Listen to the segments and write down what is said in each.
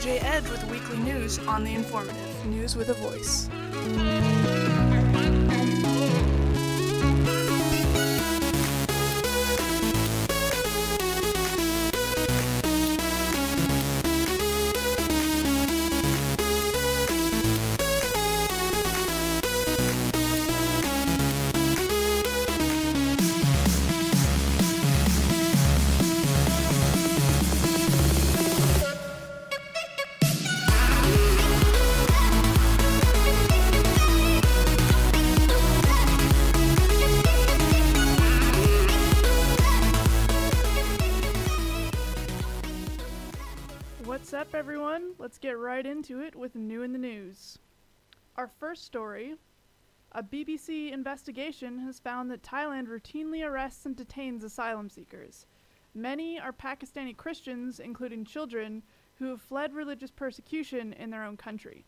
AJ Ed with weekly news on The Informative, news with a voice. What's up, everyone? Let's get right into it with New in the News. Our first story, a BBC investigation has found that Thailand routinely arrests and detains asylum seekers. Many are Pakistani Christians, including children, who have fled religious persecution in their own country.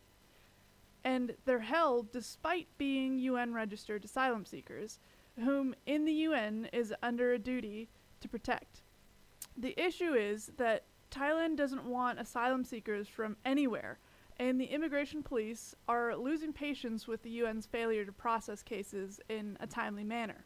And they're held despite being UN-registered asylum seekers, whom in the UN is under a duty to protect. The issue is that Thailand doesn't want asylum seekers from anywhere, and the immigration police are losing patience with the UN's failure to process cases in a timely manner.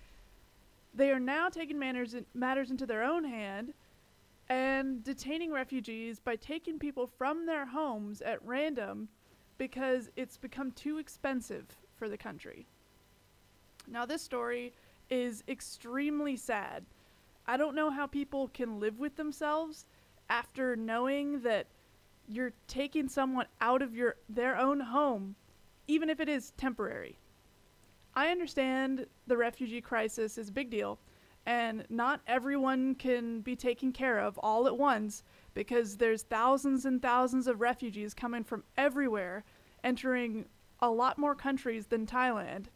They are now taking matters into their own hand and detaining refugees by taking people from their homes at random because it's become too expensive for the country. Now, this story is extremely sad. I don't know how people can live with themselves after knowing that you're taking someone out of their own home, even if it is temporary. I understand the refugee crisis is a big deal, and not everyone can be taken care of all at once because there's thousands and thousands of refugees coming from everywhere, entering a lot more countries than Thailand.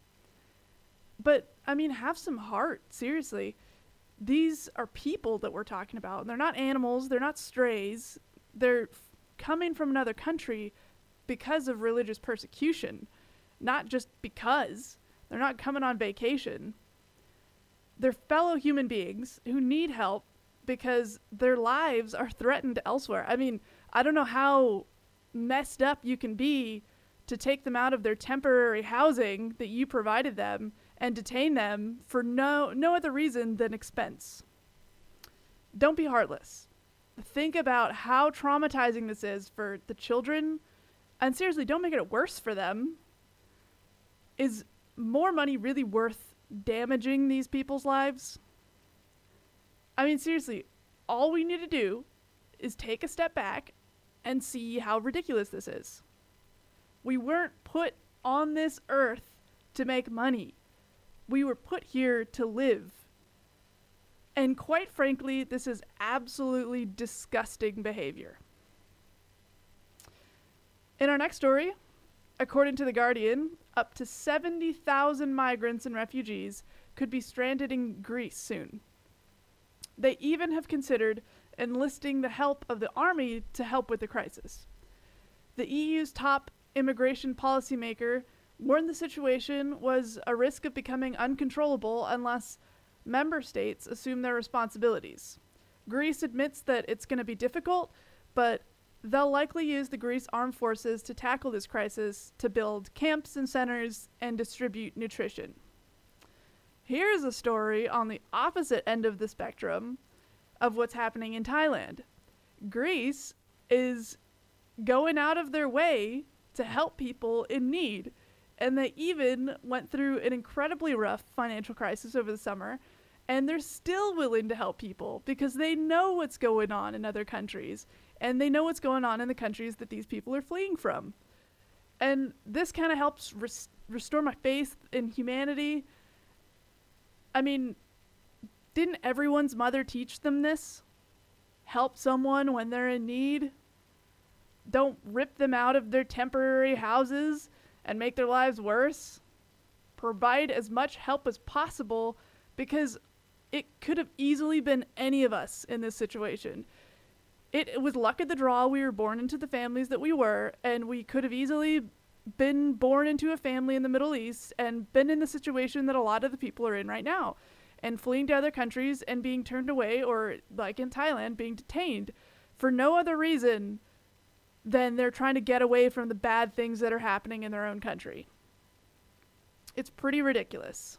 But, I mean, have some heart, seriously. These are people that we're talking about. They're not animals. They're not strays. They're coming from another country because of religious persecution, not just because. They're not coming on vacation. They're fellow human beings who need help because their lives are threatened elsewhere. I mean, I don't know how messed up you can be to take them out of their temporary housing that you provided them and detain them for no other reason than expense. Don't be heartless. Think about how traumatizing this is for the children, and seriously, don't make it worse for them. Is more money really worth damaging these people's lives? I mean, seriously, all we need to do is take a step back and see how ridiculous this is. We weren't put on this earth to make money. We were put here to live. And quite frankly, this is absolutely disgusting behavior. In our next story, according to The Guardian, up to 70,000 migrants and refugees could be stranded in Greece soon. They even have considered enlisting the help of the army to help with the crisis. The EU's top immigration policymaker warned the situation was a risk of becoming uncontrollable unless member states assume their responsibilities. Greece admits that it's going to be difficult, but they'll likely use the Greece armed forces to tackle this crisis to build camps and centers and distribute nutrition. Here's a story on the opposite end of the spectrum of what's happening in Thailand. Greece is going out of their way to help people in need. And they even went through an incredibly rough financial crisis over the summer, and they're still willing to help people because they know what's going on in other countries, and they know what's going on in the countries that these people are fleeing from. And this kind of helps restore my faith in humanity. I mean, didn't everyone's mother teach them this? Help someone when they're in need. Don't rip them out of their temporary houses and make their lives worse. Provide as much help as possible because it could have easily been any of us in this situation. It was luck of the draw we were born into the families that we were, and we could have easily been born into a family in the Middle East and been in the situation that a lot of the people are in right now, and fleeing to other countries and being turned away, or like in Thailand, being detained for no other reason then they're trying to get away from the bad things that are happening in their own country. It's pretty ridiculous.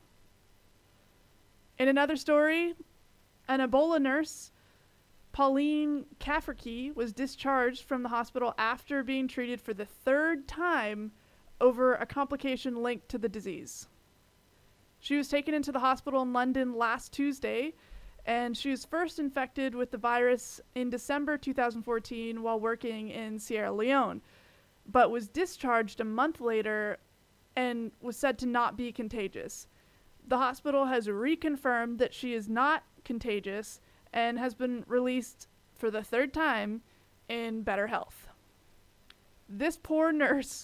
In another story, an Ebola nurse, Pauline Cafferkey, was discharged from the hospital after being treated for the third time over a complication linked to the disease. She was taken into the hospital in London last Tuesday, and she was first infected with the virus in December 2014 while working in Sierra Leone, but was discharged a month later and was said to not be contagious. The hospital has reconfirmed that she is not contagious and has been released for the third time in better health. This poor nurse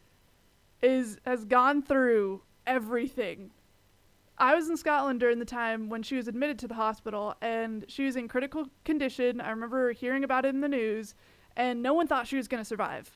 has gone through everything. I was in Scotland during the time when she was admitted to the hospital, and she was in critical condition. I remember hearing about it in the news, and no one thought she was going to survive.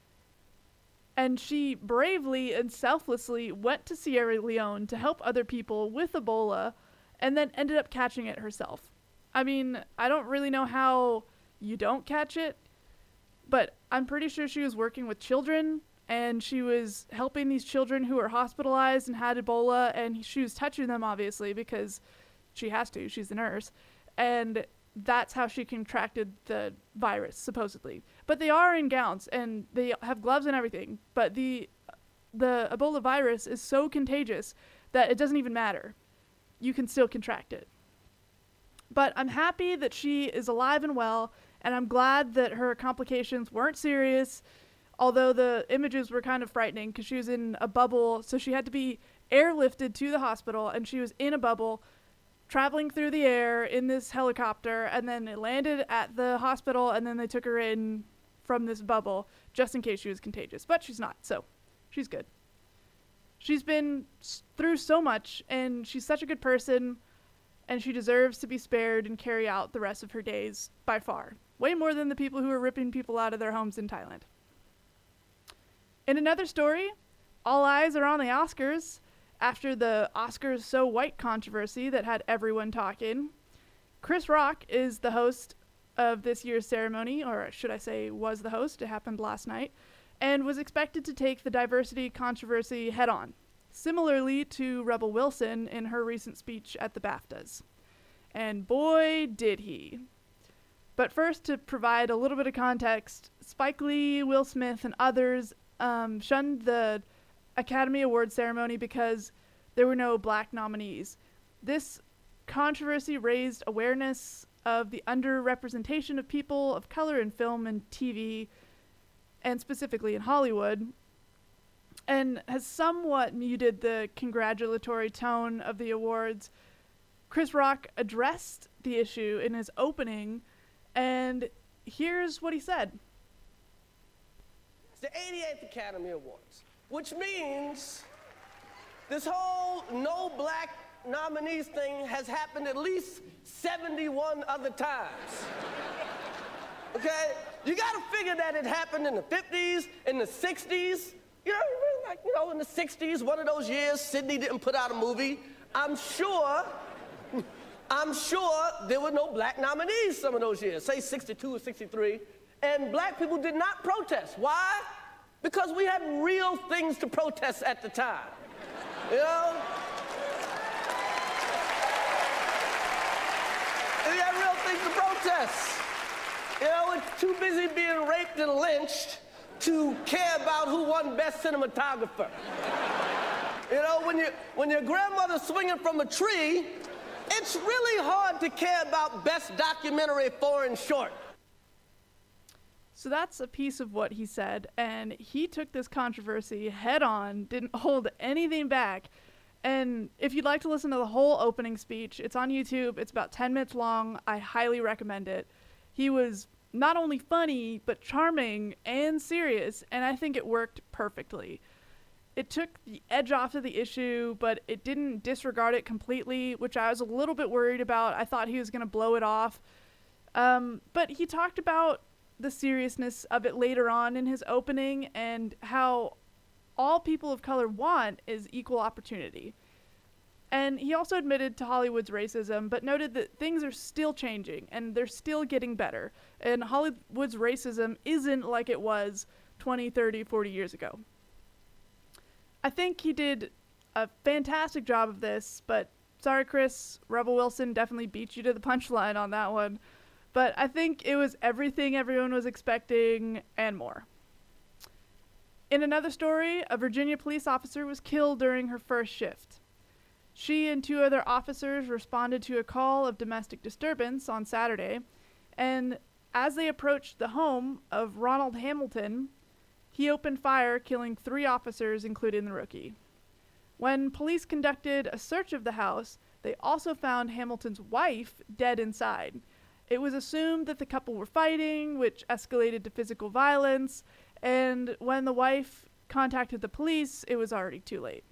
And she bravely and selflessly went to Sierra Leone to help other people with Ebola, and then ended up catching it herself. I mean, I don't really know how you don't catch it, but I'm pretty sure she was working with children, and she was helping these children who were hospitalized and had Ebola, and she was touching them, obviously, because she has to. She's a nurse. And that's how she contracted the virus, supposedly. But they are in gowns, and they have gloves and everything. But the Ebola virus is so contagious that it doesn't even matter. You can still contract it. But I'm happy that she is alive and well, and I'm glad that her complications weren't serious, although the images were kind of frightening because she was in a bubble, so she had to be airlifted to the hospital, and she was in a bubble, traveling through the air in this helicopter, and then it landed at the hospital, and then they took her in from this bubble just in case she was contagious. But she's not, so she's good. She's been through so much, and she's such a good person, and she deserves to be spared and carry out the rest of her days by far. Way more than the people who are ripping people out of their homes in Thailand. In another story, all eyes are on the Oscars after the Oscars So White controversy that had everyone talking. Chris Rock is the host of this year's ceremony, or should I say was the host. It happened last night, and was expected to take the diversity controversy head on, similarly to Rebel Wilson in her recent speech at the BAFTAs. And boy, did he. But first, to provide a little bit of context, Spike Lee, Will Smith, and others shunned the Academy Awards ceremony because there were no black nominees. This controversy raised awareness of the underrepresentation of people of color in film and TV, and specifically in Hollywood, and has somewhat muted the congratulatory tone of the awards. Chris Rock addressed the issue in his opening, and here's what he said. It's the 88th Academy Awards, which means this whole no black nominees thing has happened at least 71 other times. Okay? You gotta figure that it happened in the 50s, in the 60s. In the 60s, one of those years, Sydney didn't put out a movie. I'm sure there were no black nominees some of those years, say 62 or 63, and black people did not protest. Why? Because we had real things to protest at the time, you know? We had real things to protest. You know, we're too busy being raped and lynched to care about who won Best Cinematographer. You know, when your grandmother's swinging from a tree, it's really hard to care about Best Documentary Foreign Short. So that's a piece of what he said, and he took this controversy head on, didn't hold anything back. And if you'd like to listen to the whole opening speech, it's on YouTube. It's about 10 minutes long. I highly recommend it. He was not only funny, but charming and serious, and I think it worked perfectly. It took the edge off of the issue, but it didn't disregard it completely, which I was a little bit worried about. I thought he was going to blow it off. But he talked about the seriousness of it later on in his opening and how all people of color want is equal opportunity. And he also admitted to Hollywood's racism, but noted that things are still changing and they're still getting better. And Hollywood's racism isn't like it was 20, 30, 40 years ago. I think he did a fantastic job of this, but sorry, Chris, Rebel Wilson definitely beat you to the punchline on that one. But I think it was everything everyone was expecting and more. In another story, a Virginia police officer was killed during her first shift. She and 2 other officers responded to a call of domestic disturbance on Saturday, and as they approached the home of Ronald Hamilton, he opened fire, killing 3 officers, including the rookie. When police conducted a search of the house, they also found Hamilton's wife dead inside. It was assumed that the couple were fighting, which escalated to physical violence, and when the wife contacted the police, it was already too late.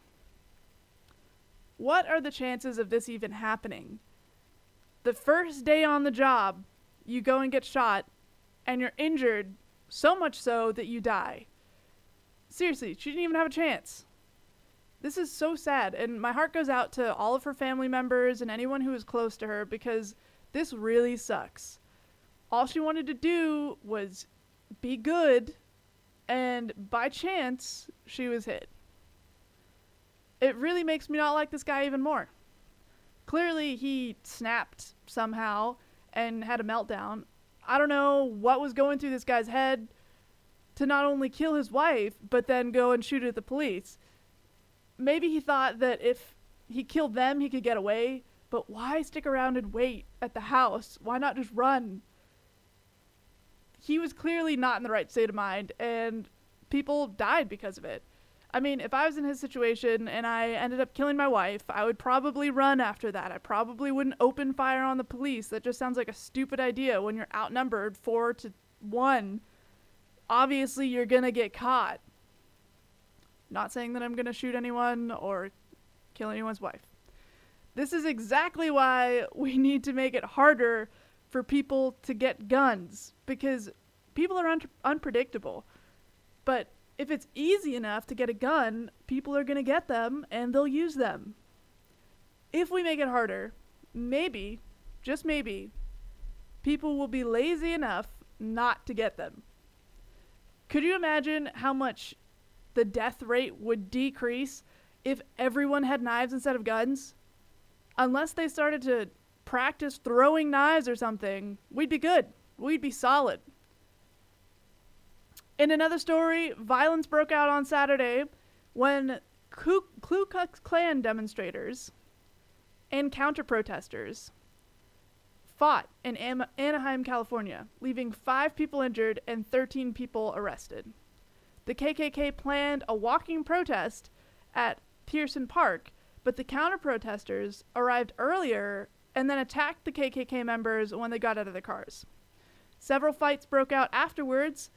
What are the chances of this even happening? The first day on the job, you go and get shot, and you're injured, so much so that you die. Seriously, she didn't even have a chance. This is so sad, and my heart goes out to all of her family members and anyone who was close to her, because this really sucks. All she wanted to do was be good, and by chance, she was hit. It really makes me not like this guy even more. Clearly, he snapped somehow and had a meltdown. I don't know what was going through this guy's head to not only kill his wife, but then go and shoot at the police. Maybe he thought that if he killed them, he could get away, but why stick around and wait at the house? Why not just run? He was clearly not in the right state of mind, and people died because of it. I mean, if I was in his situation and I ended up killing my wife, I would probably run after that. I probably wouldn't open fire on the police. That just sounds like a stupid idea when you're outnumbered 4-1. Obviously, you're going to get caught. Not saying that I'm going to shoot anyone or kill anyone's wife. This is exactly why we need to make it harder for people to get guns, because people are unpredictable. But if it's easy enough to get a gun, people are going to get them and they'll use them. If we make it harder, maybe, just maybe, people will be lazy enough not to get them. Could you imagine how much the death rate would decrease if everyone had knives instead of guns? Unless they started to practice throwing knives or something, we'd be good. We'd be solid. In another story, violence broke out on Saturday when Ku Klux Klan demonstrators and counter-protesters fought in Anaheim, California, leaving 5 people injured and 13 people arrested. The KKK planned a walking protest at Pearson Park, but the counter-protesters arrived earlier and then attacked the KKK members when they got out of their cars. Several fights broke out afterwards,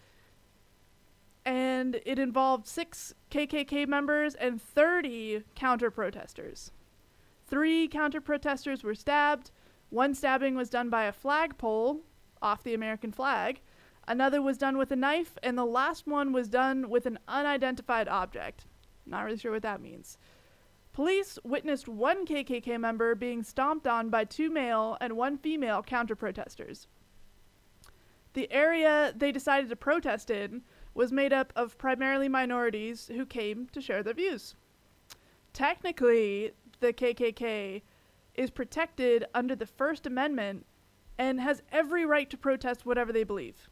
and it involved 6 KKK members and 30 counter-protesters. 3 counter-protesters were stabbed. 1 stabbing was done by a flagpole off the American flag. Another was done with a knife, and the last one was done with an unidentified object. Not really sure what that means. Police witnessed 1 KKK member being stomped on by 2 male and 1 female counter-protesters. The area they decided to protest in was made up of primarily minorities who came to share their views. Technically, the KKK is protected under the First Amendment and has every right to protest whatever they believe.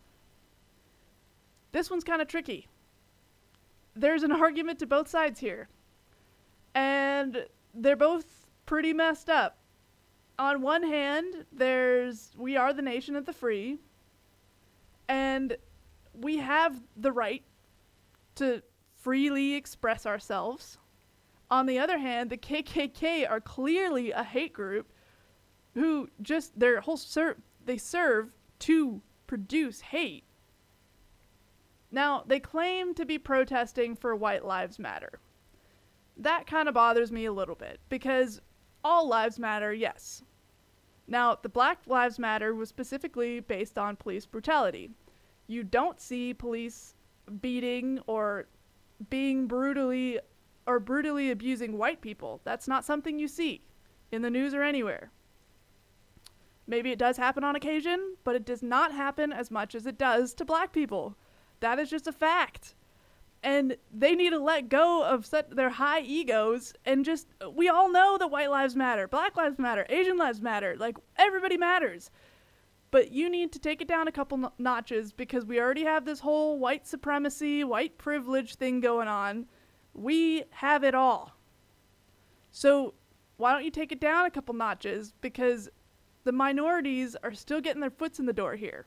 This one's kind of tricky. There's an argument to both sides here, and they're both pretty messed up. On one hand, we are the nation of the free, and we have the right to freely express ourselves. On the other hand, the KKK are clearly a hate group who just, they serve to produce hate. Now, they claim to be protesting for White Lives Matter. That kind of bothers me a little bit, because all lives matter, yes. Now, the Black Lives Matter was specifically based on police brutality. You don't see police beating or being brutally or brutally abusing white people. That's not something you see in the news or anywhere. Maybe it does happen on occasion, but it does not happen as much as it does to black people. That is just a fact. And they need to let go of their high egos and just, we all know that white lives matter, black lives matter, Asian lives matter, like everybody matters. But you need to take it down a couple notches because we already have this whole white supremacy, white privilege thing going on. We have it all. So why don't you take it down a couple notches, because the minorities are still getting their foots in the door here.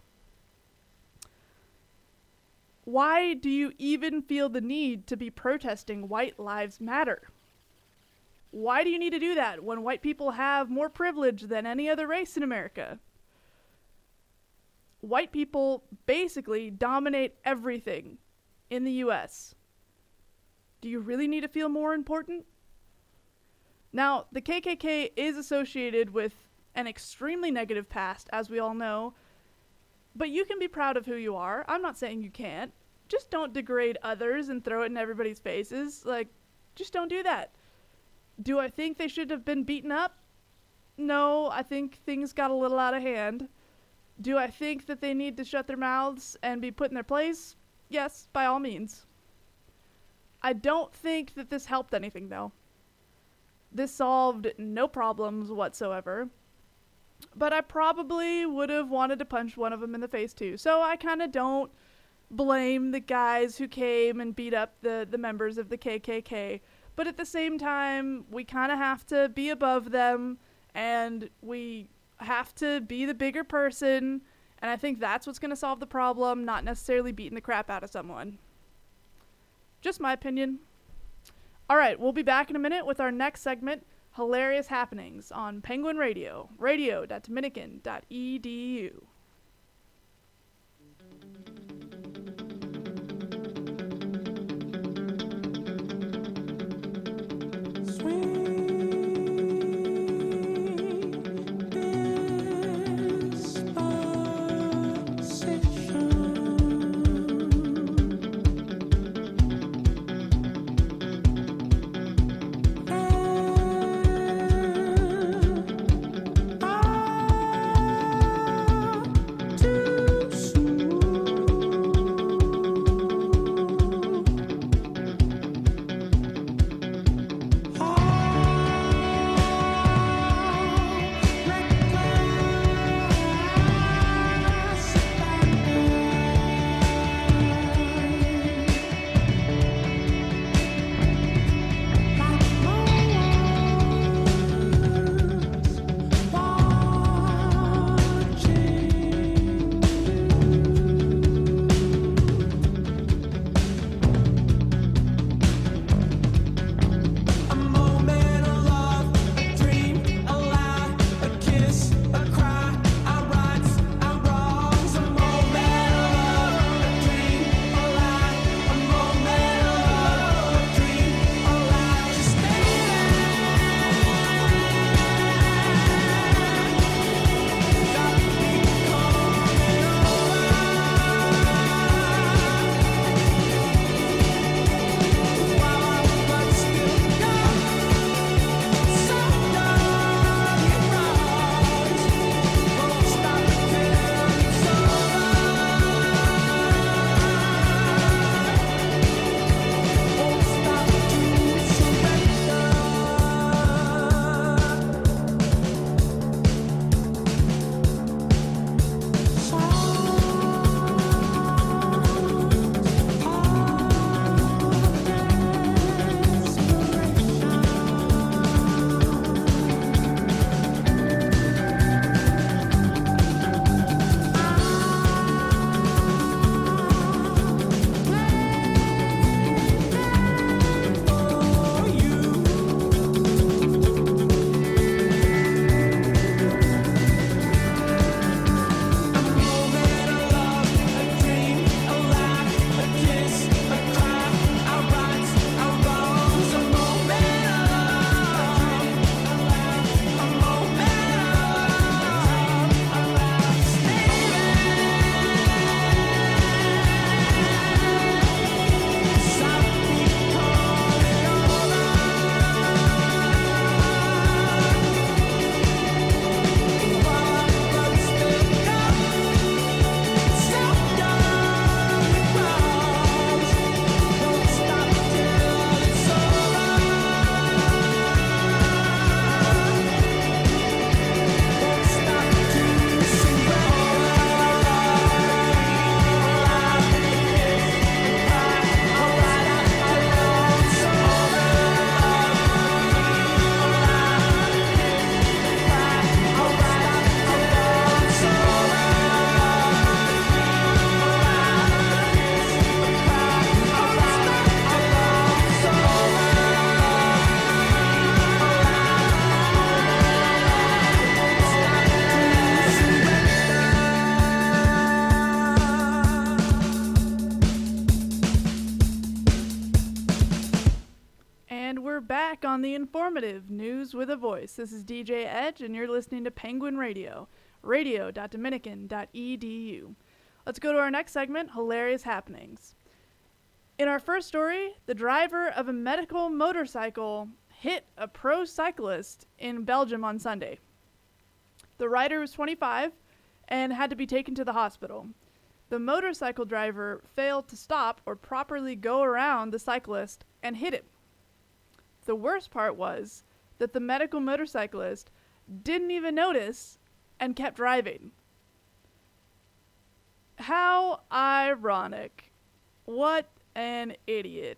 Why do you even feel the need to be protesting White Lives Matter? Why do you need to do that when white people have more privilege than any other race in America? White people basically dominate everything in the US. Do you really need to feel more important? Now, the KKK is associated with an extremely negative past, as we all know, but you can be proud of who you are. I'm not saying you can't. Just don't degrade others and throw it in everybody's faces. Like, just don't do that. Do I think they should have been beaten up? No, I think things got a little out of hand. Do I think that they need to shut their mouths and be put in their place? Yes, by all means. I don't think that this helped anything, though. This solved no problems whatsoever. But I probably would have wanted to punch one of them in the face too. So I kind of don't blame the guys who came and beat up the members of the KKK. But at the same time, we kind of have to be above them, and we have to be the bigger person. And I think that's what's going to solve the problem, not necessarily beating the crap out of someone. Just my opinion. All right, we'll be back in a minute with our next segment, Hilarious Happenings, on Penguin Radio, radio.dominican.edu. back on the informative News with a Voice. This is DJ Edge, and you're listening to Penguin Radio, radio.dominican.edu. Let's go to our next segment, Hilarious Happenings. In our first story, the driver of a medical motorcycle hit a pro cyclist in Belgium on Sunday. The rider was 25 and had to be taken to the hospital. The motorcycle driver failed to stop or properly go around the cyclist and hit him. The worst part was that the medical motorcyclist didn't even notice and kept driving. How ironic. What an idiot.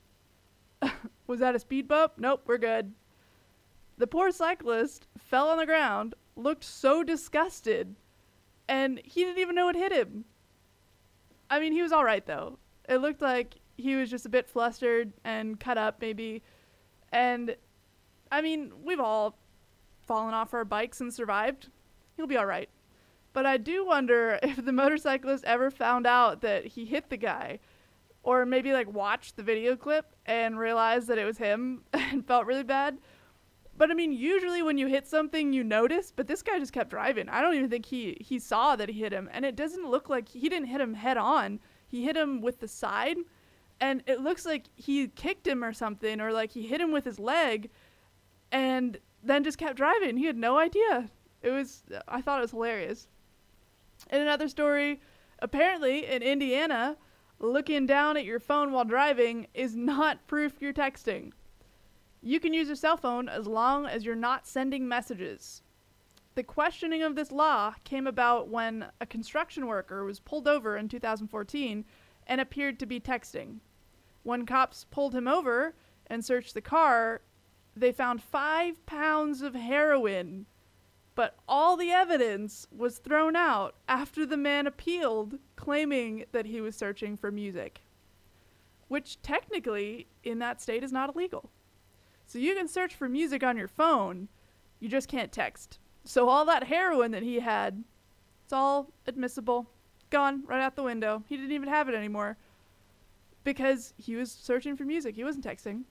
Was that a speed bump? Nope, we're good. The poor cyclist fell on the ground, looked so disgusted, and he didn't even know it hit him. I mean, he was all right, though. It looked like he was just a bit flustered and cut up, maybe. And, I mean, we've all fallen off our bikes and survived. He'll be all right. But I do wonder if the motorcyclist ever found out that he hit the guy, or maybe, like, watched the video clip and realized that it was him and felt really bad. But, I mean, usually when you hit something, you notice, but this guy just kept driving. I don't even think he saw that he hit him, and it doesn't look like he didn't hit him head on. He hit him with the side, and it looks like he kicked him or something, or like he hit him with his leg, and then just kept driving. He had no idea. I thought it was hilarious. In another story, apparently in Indiana, looking down at your phone while driving is not proof you're texting. You can use your cell phone as long as you're not sending messages. The questioning of this law came about when a construction worker was pulled over in 2014 and appeared to be texting. When cops pulled him over and searched the car, they found 5 pounds of heroin, but all the evidence was thrown out after the man appealed, claiming that he was searching for music, which technically in that state is not illegal. So you can search for music on your phone, you just can't text. So all that heroin that he had, it's all admissible, gone right out the window. He didn't even have it anymore because he was searching for music. He wasn't texting.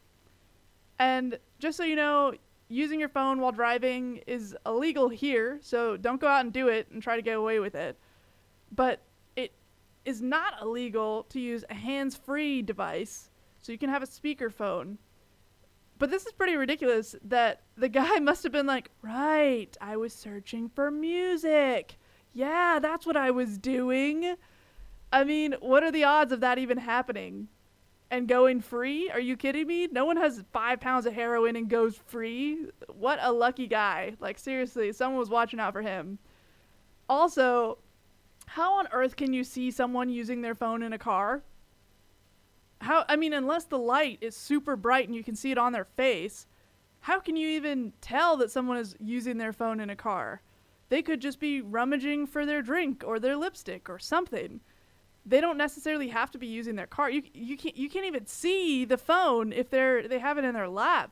And just so you know, using your phone while driving is illegal here, so don't go out and do it and try to get away with it. But it is not illegal to use a hands-free device, so you can have a speakerphone. But this is pretty ridiculous that the guy must have been like, right, I was searching for music. Yeah, that's what I was doing. I mean, what are the odds of that even happening? And going free? Are you kidding me? No one has 5 pounds of heroin and goes free. What a lucky guy. Like, seriously, someone was watching out for him. Also, how on earth can you see someone using their phone in a car? Unless the light is super bright and you can see it on their face, how can you even tell that someone is using their phone in a car? They could just be rummaging for their drink or their lipstick or something. They don't necessarily have to be using their car. You can't even see the phone if they have it in their lap.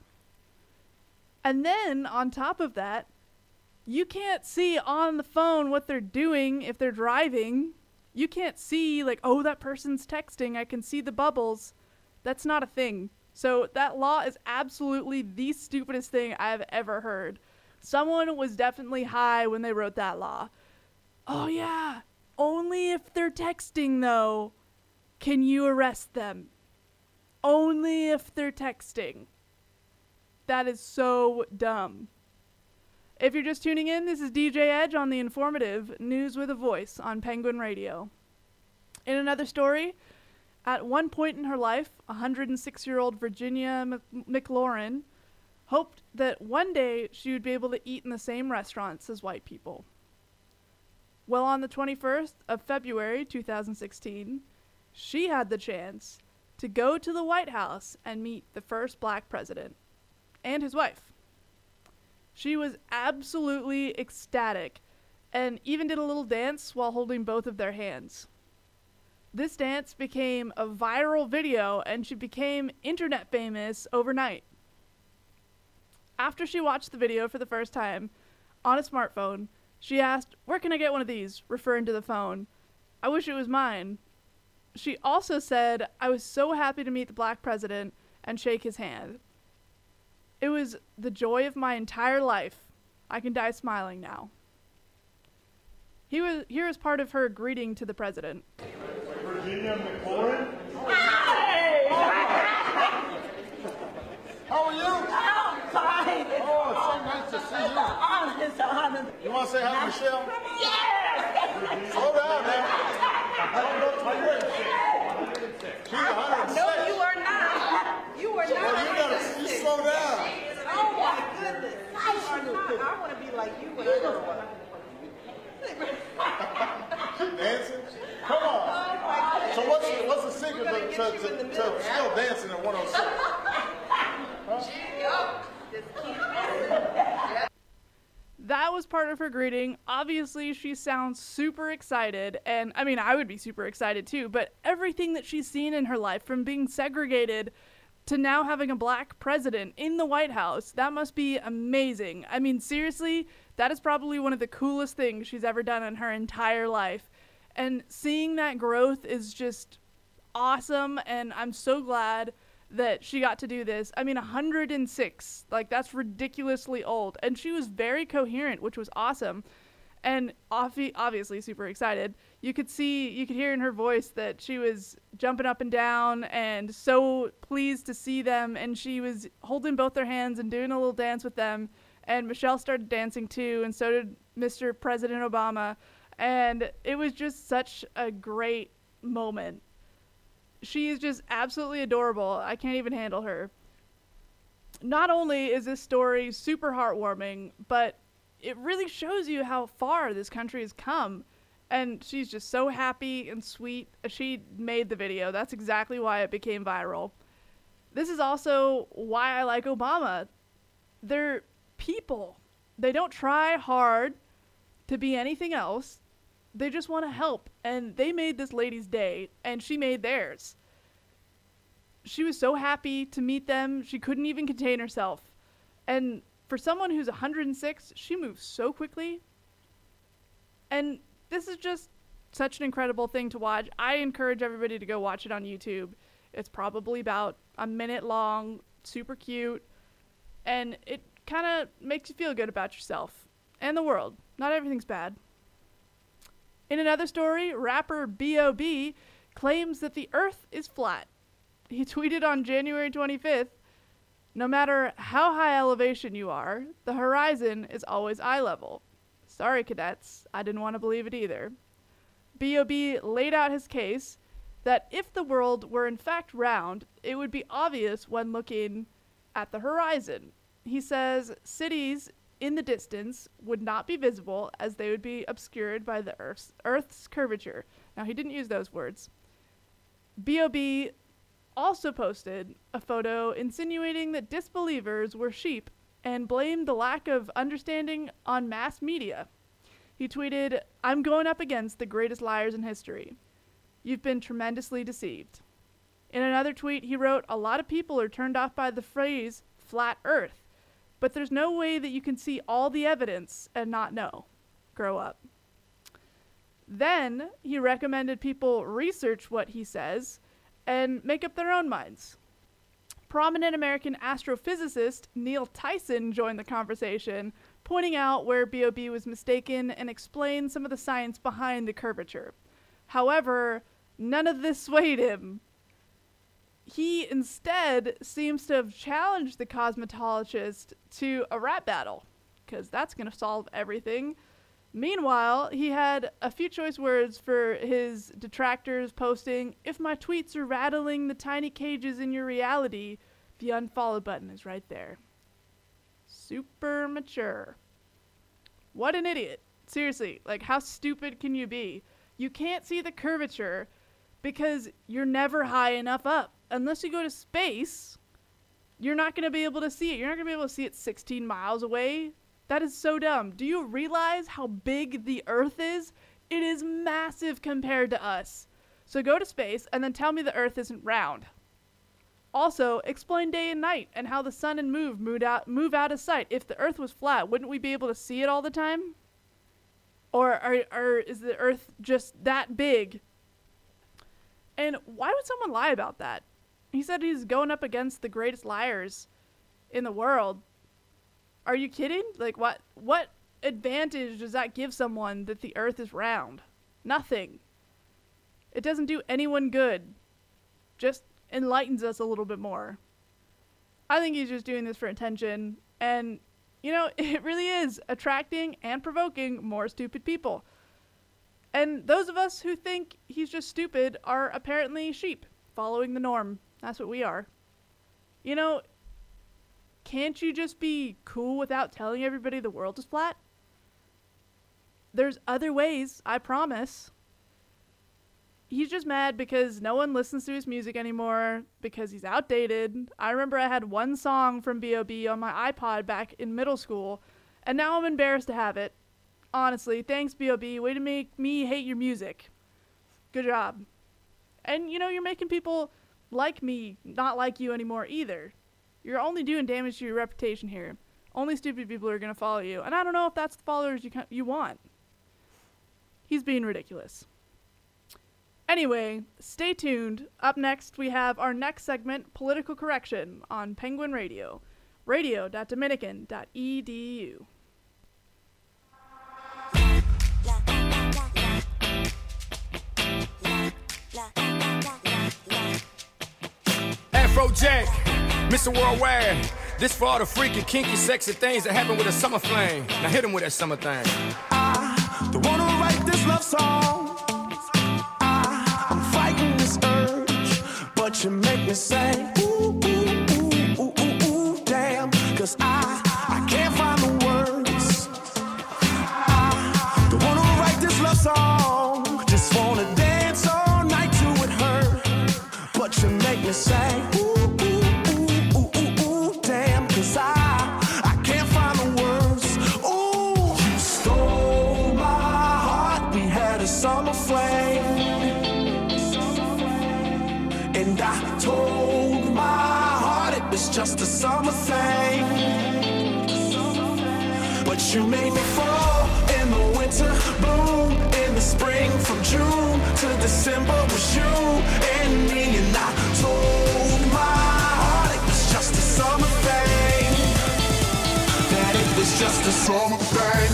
And then on top of that, you can't see on the phone what they're doing if they're driving. You can't see, like, oh, that person's texting. I can see the bubbles. That's not a thing. So that law is absolutely the stupidest thing I've ever heard. Someone was definitely high when they wrote that law. Oh, yeah. Only if they're texting, though, can you arrest them. Only if they're texting. That is so dumb. If you're just tuning in, this is DJ Edge on the informative News with a Voice on Penguin Radio. In another story, at one point in her life, 106-year-old Virginia McLaurin hoped that one day she would be able to eat in the same restaurants as white people. Well, on the 21st of February 2016, she had the chance to go to the White House and meet the first black president and his wife. She was absolutely ecstatic and even did a little dance while holding both of their hands. This dance became a viral video and she became internet famous overnight. After she watched the video for the first time on a smartphone, she asked, "Where can I get one of these?" referring to the phone. "I wish it was mine." She also said, "I was so happy to meet the black president and shake his hand." It was the joy of my entire life. I can die smiling now. Here is part of her greeting to the president. Virginia McLaurin? Hey! How are you? I'm fine. Oh, it's so nice to see you. It's an honor. You want to say hi to Michelle? Yeah! Slow down now. I don't know my weight. She's 106. No, you are not. You are not. Well, you slow down. Oh my goodness. You are not. I want to be like you when I grow up. Dancing? Come on. Oh my goodness. So what's the secret to still dancing at 106? That was part of her greeting. Obviously, she sounds super excited, and I mean, I would be super excited too, but everything that she's seen in her life, from being segregated to now having a black president in the White House, that must be amazing. I mean, seriously, that is probably one of the coolest things she's ever done in her entire life. And seeing that growth is just awesome, and I'm so glad that she got to do this. I mean, 106, like, that's ridiculously old. And she was very coherent, which was awesome. And obviously super excited. You could hear in her voice that she was jumping up and down and so pleased to see them. And she was holding both their hands and doing a little dance with them. And Michelle started dancing too, and so did Mr. President Obama. And it was just such a great moment. She is just absolutely adorable. I can't even handle her. Not only is this story super heartwarming, but it really shows you how far this country has come. And she's just so happy and sweet. She made the video. That's exactly why it became viral. This is also why I like Obama. They're people. They don't try hard to be anything else. They just want to help. And they made this lady's day, and she made theirs. She was so happy to meet them, she couldn't even contain herself. And for someone who's 106, she moves so quickly. And this is just such an incredible thing to watch. I encourage everybody to go watch it on YouTube. It's probably about a minute long, super cute, and it kind of makes you feel good about yourself and the world. Not everything's bad. In another story, rapper B.O.B. claims that the Earth is flat. He tweeted on January 25th, "No matter how high elevation you are, the horizon is always eye level. Sorry, cadets, I didn't want to believe it either." B.O.B. laid out his case that if the world were in fact round, it would be obvious when looking at the horizon. He says cities in the distance would not be visible as they would be obscured by the Earth's curvature. Now, he didn't use those words. B.O.B. also posted a photo insinuating that disbelievers were sheep and blamed the lack of understanding on mass media. He tweeted, "I'm going up against the greatest liars in history. You've been tremendously deceived." In another tweet, he wrote, "A lot of people are turned off by the phrase flat Earth. But there's no way that you can see all the evidence and not know. Grow up." Then he recommended people research what he says and make up their own minds. Prominent American astrophysicist Neil Tyson joined the conversation, pointing out where B.O.B. was mistaken and explained some of the science behind the curvature. However, none of this swayed him. He instead seems to have challenged the cosmetologist to a rap battle, because that's going to solve everything. Meanwhile, he had a few choice words for his detractors, posting, "If my tweets are rattling the tiny cages in your reality, the unfollow button is right there." Super mature. What an idiot. Seriously, like, how stupid can you be? You can't see the curvature because you're never high enough up. Unless you go to space, you're not going to be able to see it. You're not going to be able to see it 16 miles away. That is so dumb. Do you realize how big the Earth is? It is massive compared to us. So go to space and then tell me the Earth isn't round. Also, explain day and night and how the sun and moon move out of sight. If the Earth was flat, wouldn't we be able to see it all the time? Or is the Earth just that big? And why would someone lie about that? He said he's going up against the greatest liars. in the world. Are you kidding? Like, what advantage does that give someone that the earth is round? Nothing. It doesn't do anyone good. Just enlightens us a little bit more. I think he's just doing this for attention, and, you know, it really is attracting and provoking more stupid people. And those of us who think he's just stupid are apparently sheep, following the norm. That's what we are. You know, can't you just be cool without telling everybody the world is flat? There's other ways, I promise. He's just mad because no one listens to his music anymore, because he's outdated. I remember I had one song from B.O.B. on my iPod back in middle school, and now I'm embarrassed to have it. Honestly, thanks B.O.B. Way to make me hate your music. Good job. And, you know, you're making people like me not like you anymore either. You're only doing damage to your reputation here. Only stupid people are going to follow you, and I don't know if that's the followers you want. He's being ridiculous. Anyway, stay tuned. Up next, we have our next segment, Political Correction, on Penguin Radio. radio.dominican.edu. Afrojack, Mr. Worldwide. This for all the freaky, kinky, sexy things that happen with a summer flame. Now hit him with that summer thing. I don't wanna write this love song. I'm fighting this urge, but you make me say, ooh, ooh, ooh, ooh, ooh, ooh, damn. Cause I can't find the words. I don't wanna write this love song. Just wanna dance all night to it hurt. But you make me say, ooh, ooh, ooh, ooh, ooh, ooh, damn. Cause I can't find the words. Ooh, you stole my heart. We had a summer flame. And I told my heart it was just a summer thing. But you made me fall in the winter, bloom in the spring. From June to December was you and me. And I told my heart it was just a summer thing. That it was just a summer thing.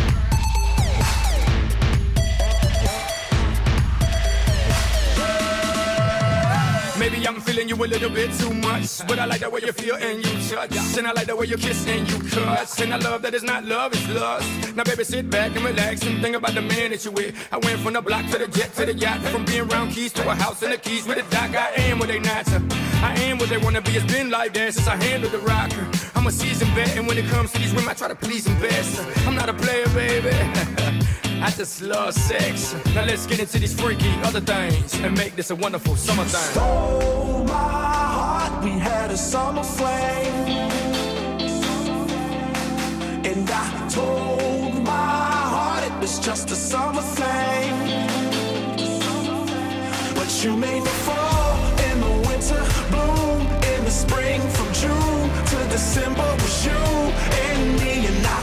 Maybe I'm feeling you a little bit too much, but I like the way you feel and you touch, and I like the way you kiss and you cuss, and I love that it's not love, it's lust. Now baby, sit back and relax and think about the man that you with. I went from the block to the jet to the yacht, from being round keys to a house and the keys with a dock. I am what they not to. I am what they wanna be. It's been like that since I handled the rocker. I'm a seasoned vet, and when it comes to these women, I try to please them best. I'm not a player, baby. I just love sex. Now let's get into these freaky other things and make this a wonderful summer thing. Stole my heart, we had a summer flame. And I told my heart it was just a summer thing. But you made me fall in the winter, bloom in the spring. From June to December was you and me. And I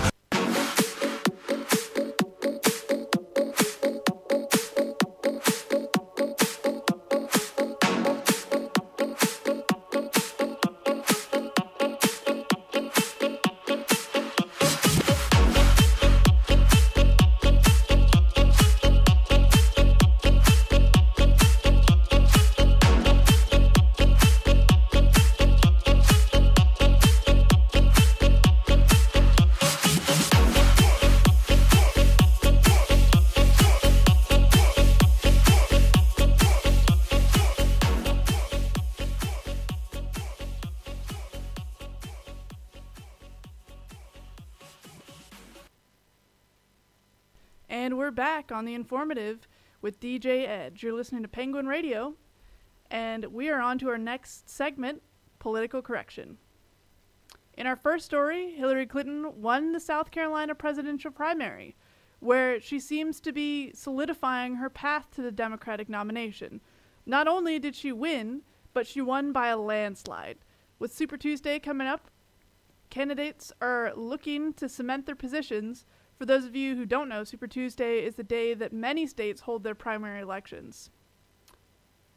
And we're back on The Informative with DJ Edge. You're listening to Penguin Radio, and we are on to our next segment, Political Correction. In our first story, Hillary Clinton won the South Carolina presidential primary, where she seems to be solidifying her path to the Democratic nomination. Not only did she win, but she won by a landslide. With Super Tuesday coming up, candidates are looking to cement their positions. For those of you who don't know, Super Tuesday is the day that many states hold their primary elections.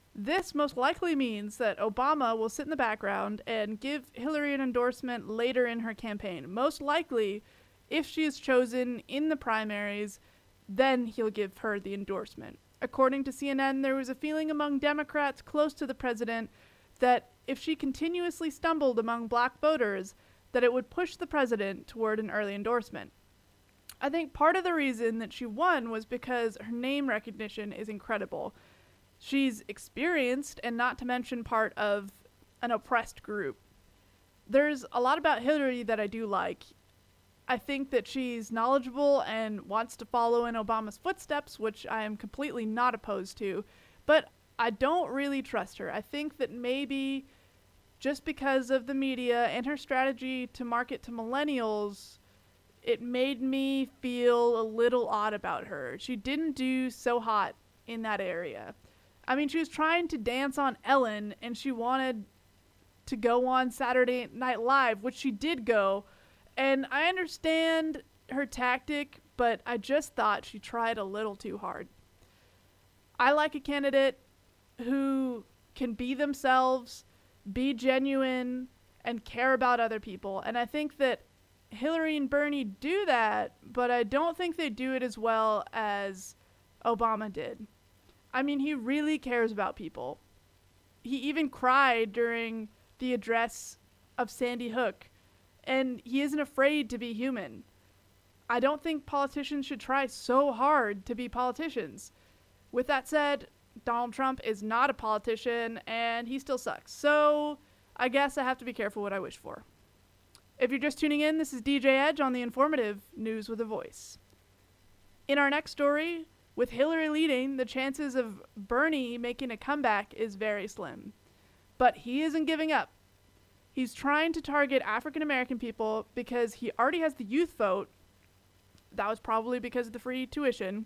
This most likely means that Obama will sit in the background and give Hillary an endorsement later in her campaign. Most likely, if she is chosen in the primaries, then he'll give her the endorsement. According to CNN, there was a feeling among Democrats close to the president that if she continuously stumbled among black voters, that it would push the president toward an early endorsement. I think part of the reason that she won was because her name recognition is incredible. She's experienced, and not to mention part of an oppressed group. There's a lot about Hillary that I do like. I think that she's knowledgeable and wants to follow in Obama's footsteps, which I am completely not opposed to, but I don't really trust her. I think that maybe just because of the media and her strategy to market to millennials, it made me feel a little odd about her. She didn't do so hot in that area. I mean, she was trying to dance on Ellen, and she wanted to go on Saturday Night Live, which she did go, and I understand her tactic, but I just thought she tried a little too hard. I like a candidate who can be themselves, be genuine, and care about other people, and I think that Hillary and Bernie do that, but I don't think they do it as well as Obama did. I mean, he really cares about people. He even cried during the address of Sandy Hook, and he isn't afraid to be human. I don't think politicians should try so hard to be politicians. With that said, Donald Trump is not a politician, and he still sucks. So I guess I have to be careful what I wish for. If you're just tuning in, this is DJ Edge on the informative News with a Voice. In our next story, with Hillary leading, the chances of Bernie making a comeback is very slim. But he isn't giving up. He's trying to target African American people because he already has the youth vote. That was probably because of the free tuition.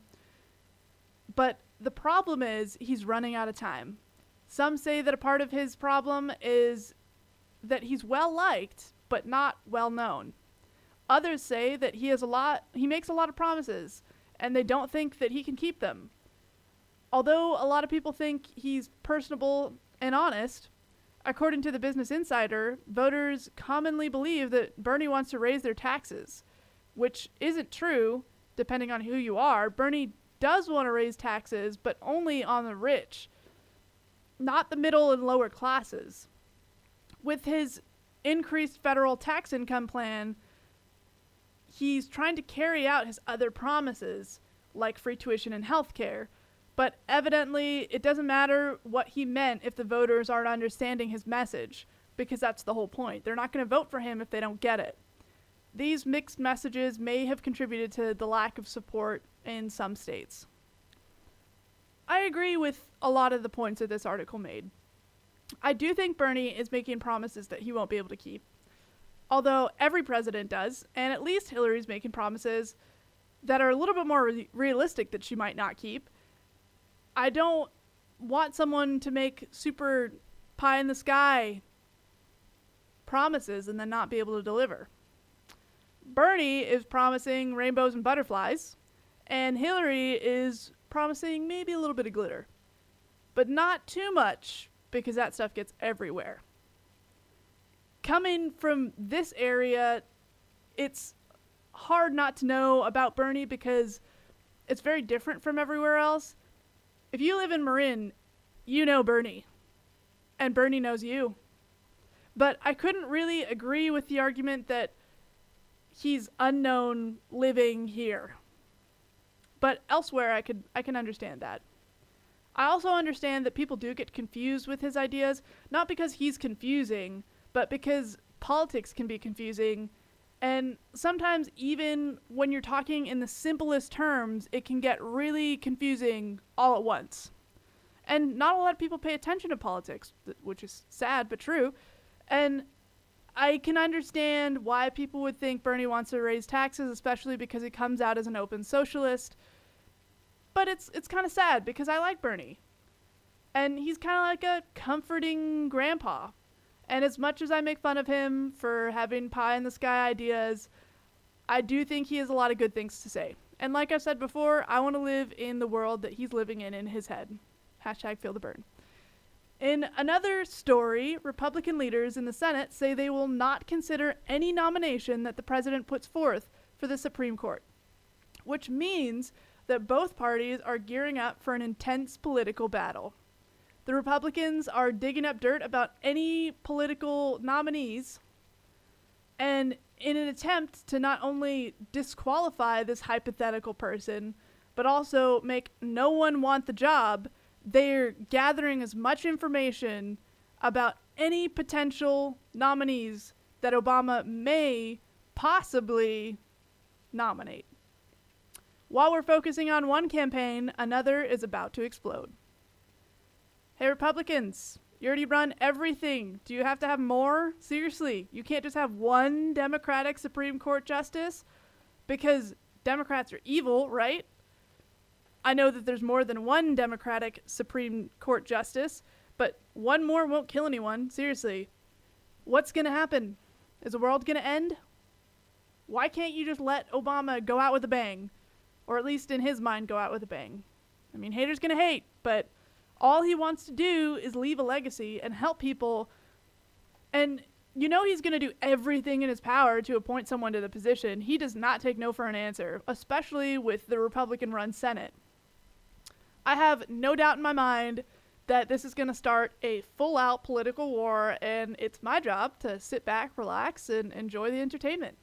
But the problem is he's running out of time. Some say that a part of his problem is that he's well liked, but not well known. Others say that he makes a lot of promises, and they don't think that he can keep them. Although a lot of people think he's personable and honest, according to the Business Insider, voters commonly believe that Bernie wants to raise their taxes, which isn't true, depending on who you are. Bernie does want to raise taxes, but only on the rich, not the middle and lower classes. With his increased federal tax income plan, he's trying to carry out his other promises, like free tuition and health care. But evidently, it doesn't matter what he meant if the voters aren't understanding his message, because that's the whole point. They're not going to vote for him if they don't get it. These mixed messages may have contributed to the lack of support in some states. I agree with a lot of the points that this article made. I do think Bernie is making promises that he won't be able to keep. Although every president does, and at least Hillary's making promises that are a little bit more realistic that she might not keep. I don't want someone to make super pie-in-the-sky promises and then not be able to deliver. Bernie is promising rainbows and butterflies, and Hillary is promising maybe a little bit of glitter. But not too much, because that stuff gets everywhere. Coming from this area, it's hard not to know about Bernie because it's very different from everywhere else. If you live in Marin, you know Bernie, and Bernie knows you. But I couldn't really agree with the argument that he's unknown living here. But elsewhere, I can understand that. I also understand that people do get confused with his ideas, not because he's confusing, but because politics can be confusing, and sometimes even when you're talking in the simplest terms, it can get really confusing all at once. And not a lot of people pay attention to politics, which is sad but true, and I can understand why people would think Bernie wants to raise taxes, especially because he comes out as an open socialist, but it's kind of sad because I like Bernie, and he's kind of like a comforting grandpa. And as much as I make fun of him for having pie-in-the-sky ideas, I do think he has a lot of good things to say. And like I've said before, I want to live in the world that he's living in his head. #FeelTheBurn. In another story, Republican leaders in the Senate say they will not consider any nomination that the president puts forth for the Supreme Court, which means that both parties are gearing up for an intense political battle. The Republicans are digging up dirt about any political nominees, and in an attempt to not only disqualify this hypothetical person, but also make no one want the job, they're gathering as much information about any potential nominees that Obama may possibly nominate. While we're focusing on one campaign, another is about to explode. Hey, Republicans, you already run everything. Do you have to have more? Seriously, you can't just have one Democratic Supreme Court justice because Democrats are evil, right? I know that there's more than one Democratic Supreme Court justice, but one more won't kill anyone. Seriously. What's going to happen? Is the world going to end? Why can't you just let Obama go out with a bang? Or at least in his mind, go out with a bang. I mean, haters going to hate, but all he wants to do is leave a legacy and help people. And you know he's going to do everything in his power to appoint someone to the position. He does not take no for an answer, especially with the Republican-run Senate. I have no doubt in my mind that this is going to start a full-out political war, and it's my job to sit back, relax, and enjoy the entertainment.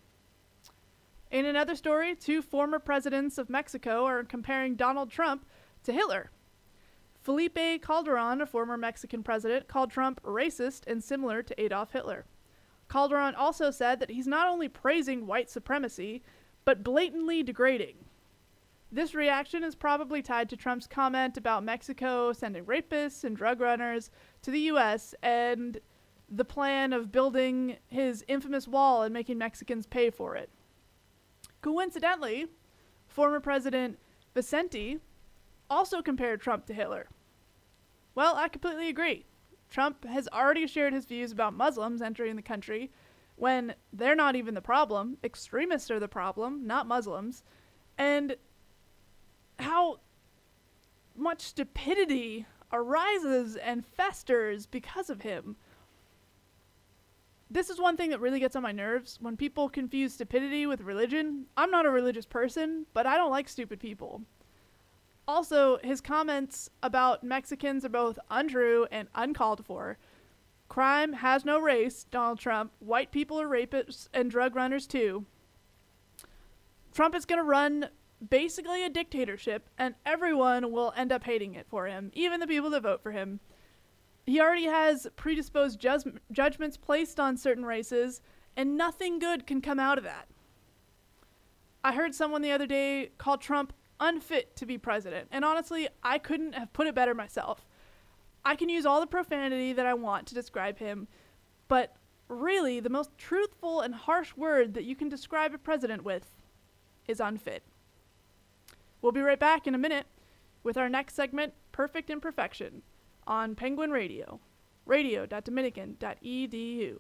In another story, 2 former presidents of Mexico are comparing Donald Trump to Hitler. Felipe Calderon, a former Mexican president, called Trump racist and similar to Adolf Hitler. Calderon also said that he's not only praising white supremacy, but blatantly degrading. This reaction is probably tied to Trump's comment about Mexico sending rapists and drug runners to the U.S. and the plan of building his infamous wall and making Mexicans pay for it. Coincidentally, former President Vicente also compared Trump to Hitler. Well, I completely agree. Trump has already shared his views about Muslims entering the country when they're not even the problem. Extremists are the problem, not Muslims. And how much stupidity arises and festers because of him. This is one thing that really gets on my nerves, when people confuse stupidity with religion. I'm not a religious person, but I don't like stupid people. Also, his comments about Mexicans are both untrue and uncalled for. Crime has no race, Donald Trump. White people are rapists and drug runners too. Trump is going to run basically a dictatorship, and everyone will end up hating it for him, even the people that vote for him. He already has predisposed judgments placed on certain races, and nothing good can come out of that. I heard someone the other day call Trump unfit to be president, and honestly, I couldn't have put it better myself. I can use all the profanity that I want to describe him, but really, the most truthful and harsh word that you can describe a president with is unfit. We'll be right back in a minute with our next segment, Perfect Imperfection, on Penguin Radio, radio.dominican.edu.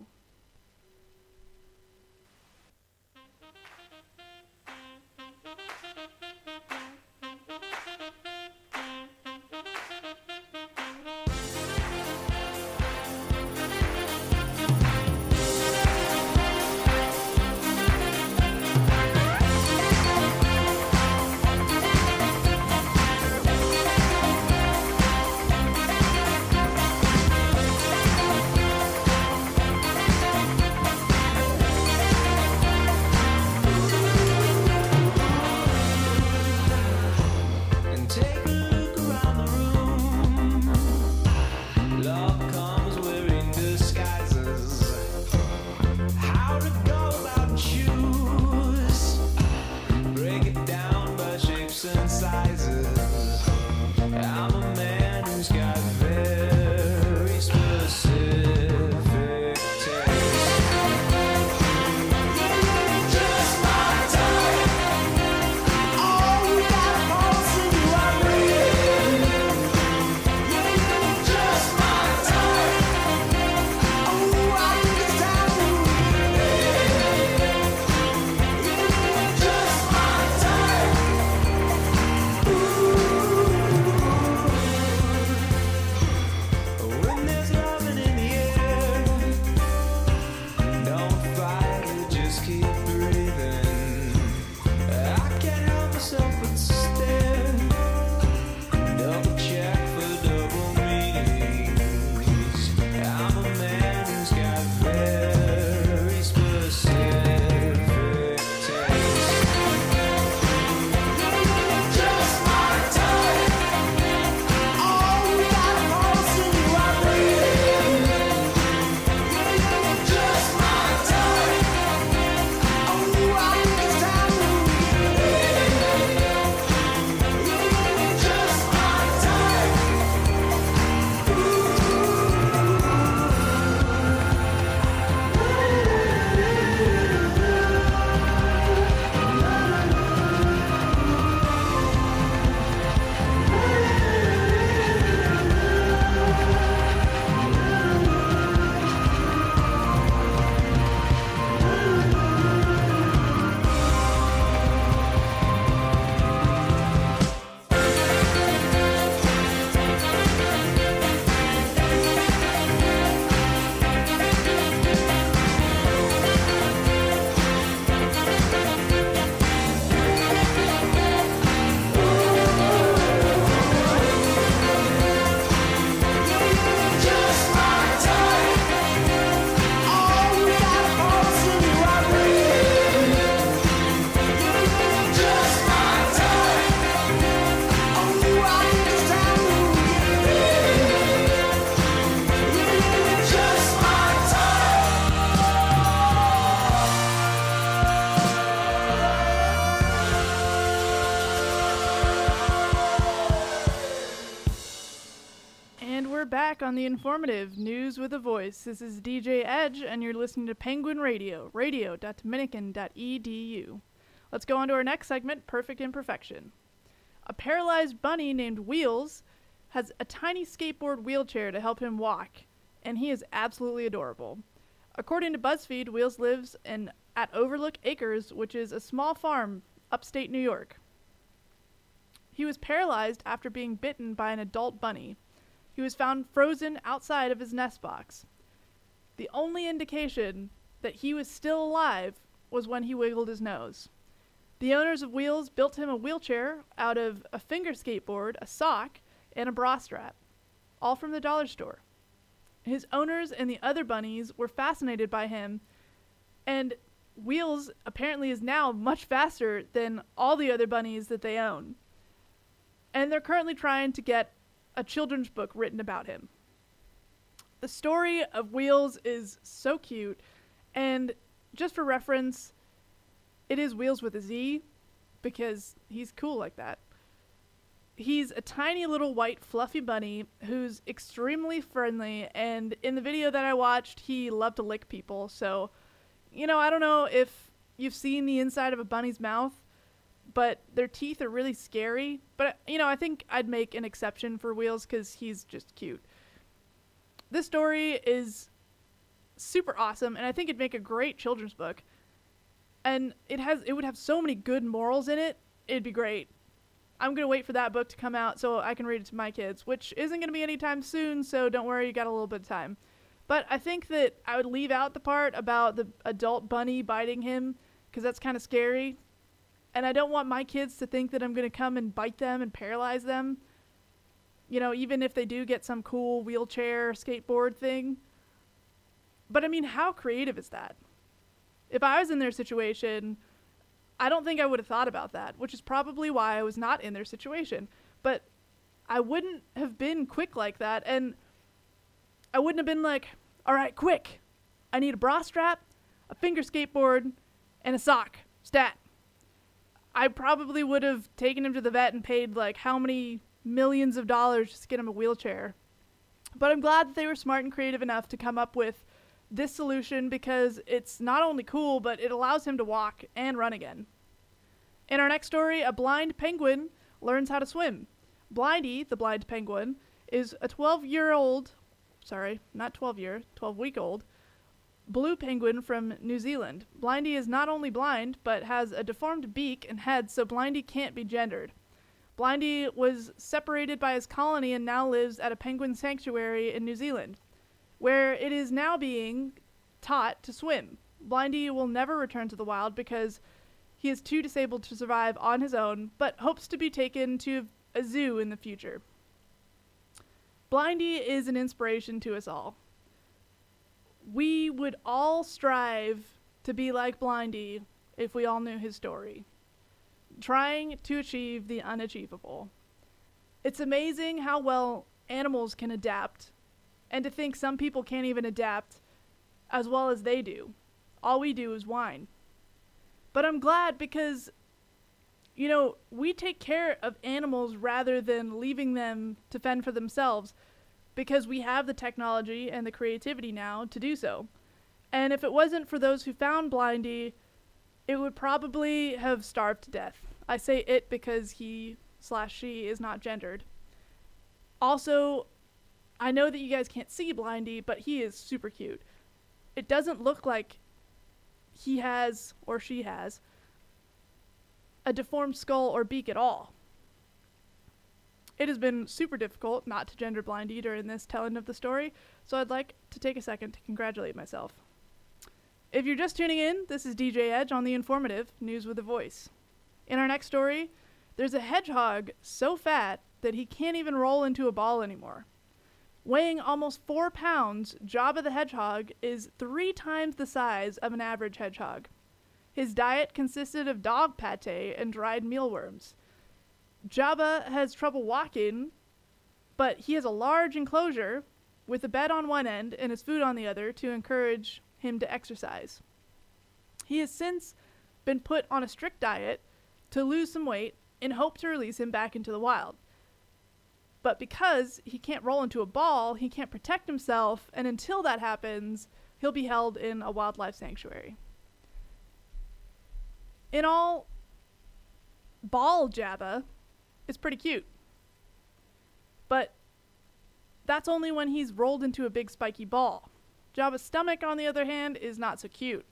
And we're back on the informative News with a Voice. This is DJ Edge, and you're listening to Penguin Radio, radio.dominican.edu. Let's go on to our next segment, Perfect Imperfection. A paralyzed bunny named Wheels has a tiny skateboard wheelchair to help him walk, and he is absolutely adorable. According to BuzzFeed, Wheels lives at Overlook Acres, which is a small farm upstate New York. He was paralyzed after being bitten by an adult bunny. He was found frozen outside of his nest box. The only indication that he was still alive was when he wiggled his nose. The owners of Wheels built him a wheelchair out of a finger skateboard, a sock, and a bra strap, all from the dollar store. His owners and the other bunnies were fascinated by him, and Wheels apparently is now much faster than all the other bunnies that they own. And they're currently trying to get a children's book written about him. The story of Wheels is so cute, and just for reference, it is Wheels with a Z, because he's cool like that. He's a tiny little white fluffy bunny who's extremely friendly, and in the video that I watched, he loved to lick people, so, I don't know if you've seen the inside of a bunny's mouth, but their teeth are really scary. But, I think I'd make an exception for Wheels because he's just cute. This story is super awesome, and I think it'd make a great children's book. And it would have so many good morals in it, it'd be great. I'm going to wait for that book to come out so I can read it to my kids, which isn't going to be anytime soon, so don't worry, you got a little bit of time. But I think that I would leave out the part about the adult bunny biting him, because that's kind of scary. And I don't want my kids to think that I'm going to come and bite them and paralyze them. Even if they do get some cool wheelchair skateboard thing. But how creative is that? If I was in their situation, I don't think I would have thought about that, which is probably why I was not in their situation. But I wouldn't have been quick like that, and I wouldn't have been like, all right, quick. I need a bra strap, a finger skateboard, and a sock. Stat. I probably would have taken him to the vet and paid how many millions of dollars just to get him a wheelchair. But I'm glad that they were smart and creative enough to come up with this solution because it's not only cool, but it allows him to walk and run again. In our next story, a blind penguin learns how to swim. Blindy, the blind penguin, is a 12-week-old blue penguin from New Zealand. Blindy is not only blind, but has a deformed beak and head, so Blindy can't be gendered. Blindy was separated by his colony and now lives at a penguin sanctuary in New Zealand, where it is now being taught to swim. Blindy will never return to the wild because he is too disabled to survive on his own, but hopes to be taken to a zoo in the future. Blindy is an inspiration to us all. We would all strive to be like Blindy if we all knew his story, trying to achieve the unachievable. It's amazing how well animals can adapt, and to think some people can't even adapt as well as they do. All we do is whine. But I'm glad because, we take care of animals rather than leaving them to fend for themselves, because we have the technology and the creativity now to do so. And if it wasn't for those who found Blindy, it would probably have starved to death. I say it because he/she is not gendered. Also, I know that you guys can't see Blindy, but he is super cute. It doesn't look like he has, or she has, a deformed skull or beak at all. It has been super difficult not to gender Blindy during this telling of the story, so I'd like to take a second to congratulate myself. If you're just tuning in, this is DJ Edge on the informative News with a Voice. In our next story, there's a hedgehog so fat that he can't even roll into a ball anymore. Weighing almost 4 pounds, Jabba the Hedgehog is 3 times the size of an average hedgehog. His diet consisted of dog pate and dried mealworms. Jabba has trouble walking, but he has a large enclosure with a bed on one end and his food on the other to encourage him to exercise. He has since been put on a strict diet to lose some weight in hope to release him back into the wild. But because he can't roll into a ball, he can't protect himself, and until that happens, he'll be held in a wildlife sanctuary. In all, Ball Jabba is pretty cute. But that's only when he's rolled into a big spiky ball. Jabba's stomach, on the other hand, is not so cute.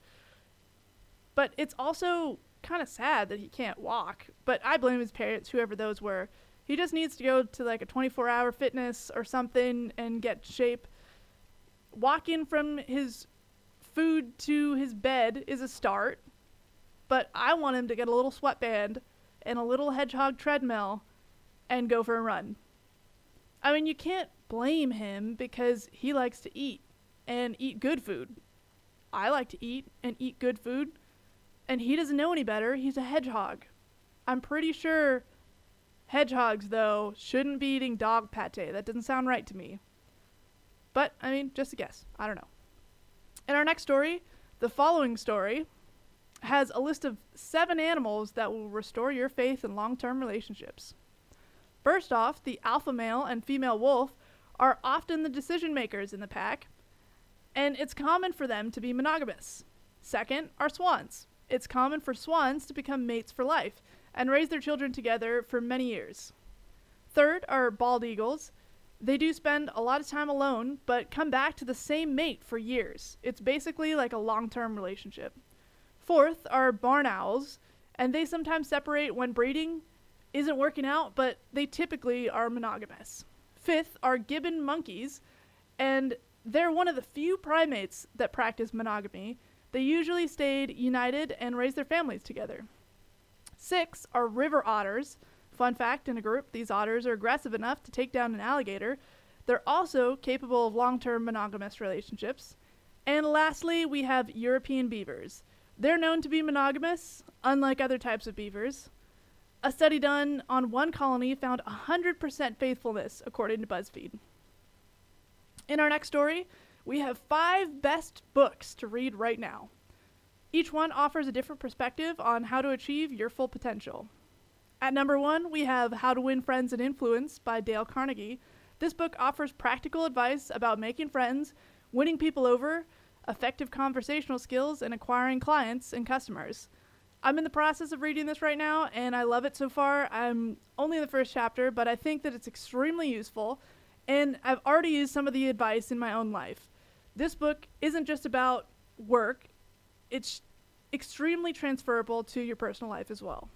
But it's also kind of sad that he can't walk. But I blame his parents, whoever those were. He just needs to go to like a 24-hour fitness or something and get shape. Walking from his food to his bed is a start. But I want him to get a little sweatband and a little hedgehog treadmill and go for a run. I mean, you can't blame him because he likes to eat and eat good food. I like to eat and eat good food, and he doesn't know any better. He's a hedgehog. I'm pretty sure hedgehogs, though, shouldn't be eating dog pate. That doesn't sound right to me. But, I mean, just a guess. I don't know. In our next story, the following story has a list of 7 animals that will restore your faith in long-term relationships. First off, the alpha male and female wolf are often the decision makers in the pack, and it's common for them to be monogamous. Second are swans. It's common for swans to become mates for life and raise their children together for many years. Third are bald eagles. They do spend a lot of time alone, but come back to the same mate for years. It's basically like a long-term relationship. Fourth are barn owls, and they sometimes separate when breeding isn't working out, but they typically are monogamous. Fifth are gibbon monkeys, and they're one of the few primates that practice monogamy. They usually stayed united and raised their families together. 6 are river otters. Fun fact, in a group, these otters are aggressive enough to take down an alligator. They're also capable of long-term monogamous relationships. And lastly, we have European beavers. They're known to be monogamous, unlike other types of beavers. A study done on one colony found 100% faithfulness, according to BuzzFeed. In our next story, we have 5 best books to read right now. Each one offers a different perspective on how to achieve your full potential. At number 1, we have How to Win Friends and Influence by Dale Carnegie. This book offers practical advice about making friends, winning people over, effective conversational skills, and acquiring clients and customers. I'm in the process of reading this right now, and I love it so far. I'm only in the first chapter, but I think that it's extremely useful, and I've already used some of the advice in my own life. This book isn't just about work. It's extremely transferable to your personal life as well.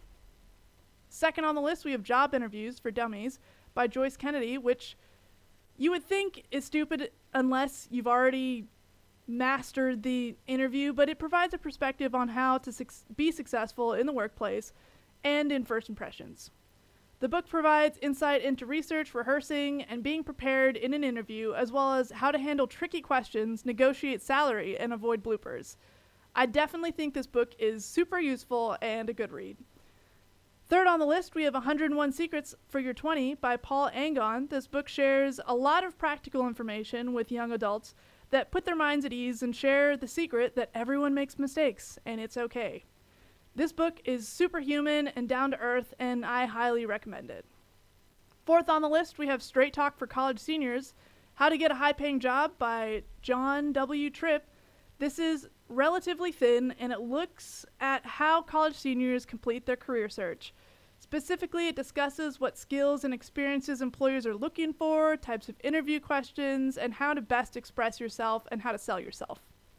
Second on the list, we have Job Interviews for Dummies by Joyce Kennedy, which you would think is stupid unless you've already mastered the interview, but it provides a perspective on how to be successful in the workplace and in first impressions. The book provides insight into research, rehearsing, and being prepared in an interview, as well as how to handle tricky questions, negotiate salary, and avoid bloopers. I definitely think this book is super useful and a good read. Third on the list, we have 101 Secrets for Your 20 by Paul Angon. This book shares a lot of practical information with young adults that put their minds at ease and share the secret that everyone makes mistakes, and it's okay. This book is superhuman and down to earth, and I highly recommend it. Fourth on the list, we have Straight Talk for College Seniors, How to Get a High-Paying Job by John W. Tripp. This is relatively thin, and it looks at how college seniors complete their career search. Specifically, it discusses what skills and experiences employers are looking for, types of interview questions, and how to best express yourself and how to sell yourself.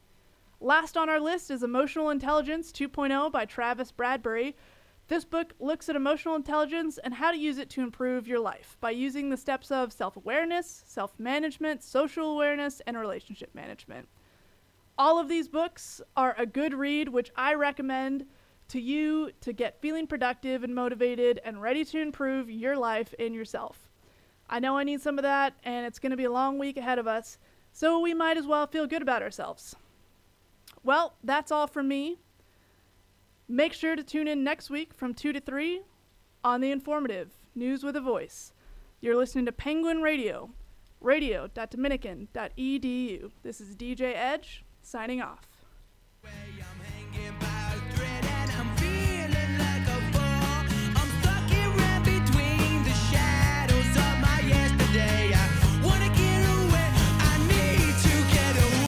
Last on our list is Emotional Intelligence 2.0 by Travis Bradbury. This book looks at emotional intelligence and how to use it to improve your life by using the steps of self-awareness, self-management, social awareness, and relationship management. All of these books are a good read, which I recommend to you to get feeling productive and motivated and ready to improve your life and yourself. I know I need some of that, and it's going to be a long week ahead of us, so we might as well feel good about ourselves. Well, that's all from me. Make sure to tune in next week from 2 to 3 on The Informative, News with a Voice. You're listening to Penguin Radio, radio.dominican.edu. This is DJ Edge, signing off.